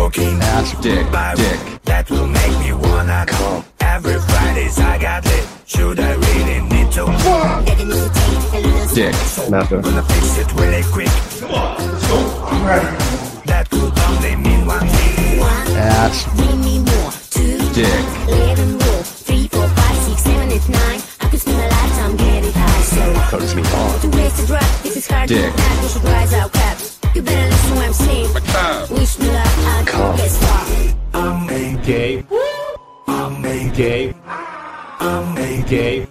smoking ass, dick, dick. That will make me wanna come. Every Fridays I got lit. Should I really need to? Dick. Master. Gonna fix it really quick. Come on, let's go. I'm ready. That could only mean one thing. Ass, Bring me more. 2, dick. 11 more. 3, 4, 5, 6, 7, 8, 9. I could spend a lifetime getting high. So Coats me on. to waste a drop. This is hard. Dick. Now you should rise out, caps. You better listen what I'm saying. Wish me luck. I'll Come. get far. I'm a Gay, I'm a gay, I'm a gay,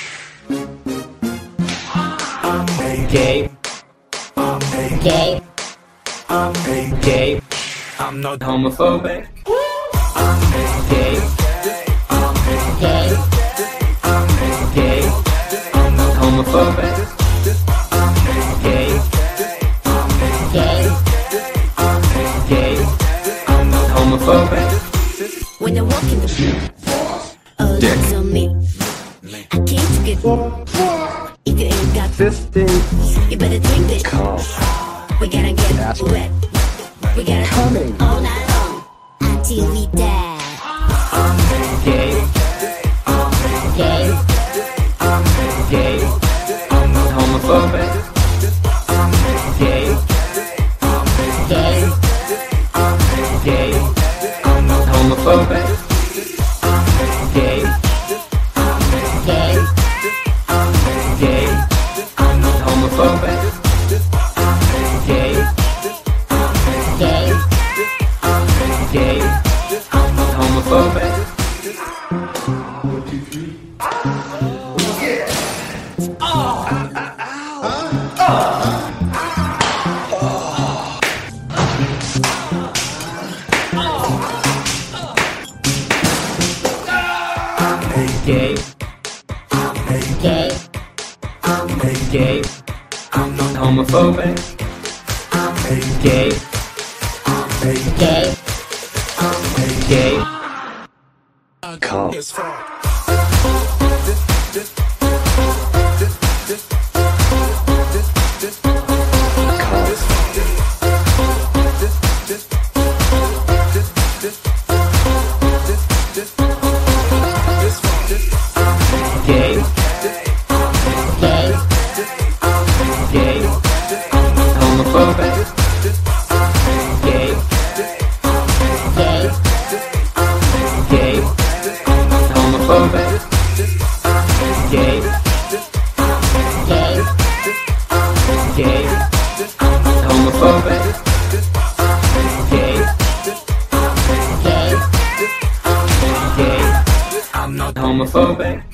I'm a gay, I'm a Gay. I'm a gay. I'm not Homophobic. I'm a Gay, I'm a Gay. I'm a gay. I'm not Homophobic. I'm a Gay, Gay. gay. Homophobic. When I walk in the room, all Dick. eyes on me. I came to get if you ain't got Fisting. you better drink this. We gotta get Ass. wet. We gotta Coming. all night long until we die. Gay, Gay. gay. Homophobic. Gay, Gay. gay. Homophobic. Gay, Gay. gay. Homophobic. Gay, Gay. gay. Homophobic. Gay, Gay. gay. Homophobic. Gay, Gay. gay. It's fun. Gay, Gay. gay. Homophobic. Gay, Gay. gay. Homophobic. Gay, Gay. gay. Homophobic. Gay, Gay. gay. I'm not Homophobic.